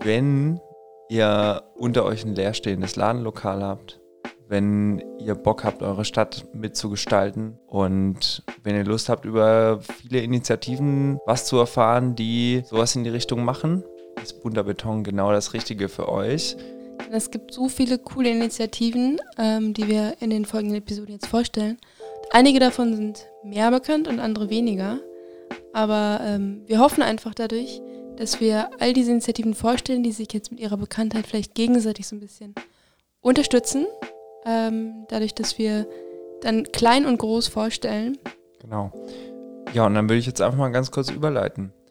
wenn ihr unter euch ein leerstehendes Ladenlokal habt, wenn ihr Bock habt, eure Stadt mitzugestalten und wenn ihr Lust habt, über viele Initiativen was zu erfahren, die sowas in die Richtung machen, ist Bunter Beton genau das Richtige für euch. Es gibt so viele coole Initiativen, die wir in den folgenden Episoden jetzt vorstellen. Einige davon sind mehr bekannt und andere weniger. Aber wir hoffen einfach dadurch, dass wir all diese Initiativen vorstellen, die sich jetzt mit ihrer Bekanntheit vielleicht gegenseitig so ein bisschen unterstützen. Dadurch, dass wir dann klein und groß vorstellen. Genau. Ja, und dann will ich jetzt einfach mal ganz kurz überleiten.